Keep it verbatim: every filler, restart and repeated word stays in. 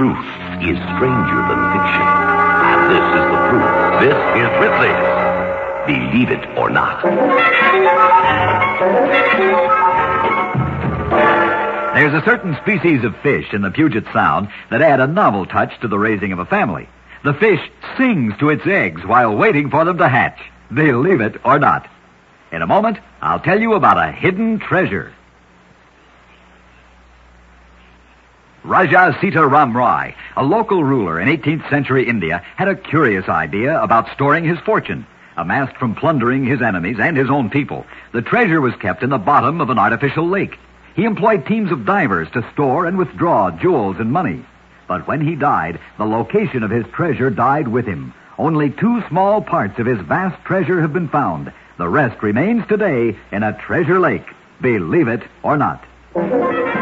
Truth is stranger than fiction. And this is the proof. This is Ripley's Believe It or Not. There's a certain species of fish in the Puget Sound that add a novel touch to the raising of a family. The fish sings to its eggs while waiting for them to hatch. Believe it or not. In a moment, I'll tell you about a hidden treasure. Raja Sita Ram Rai, a local ruler in eighteenth century India, had a curious idea about storing his fortune. Amassed from plundering his enemies and his own people, the treasure was kept in the bottom of an artificial lake. He employed teams of divers to store and withdraw jewels and money. But when he died, the location of his treasure died with him. Only two small parts of his vast treasure have been found. The rest remains today in a treasure lake. Believe it or not.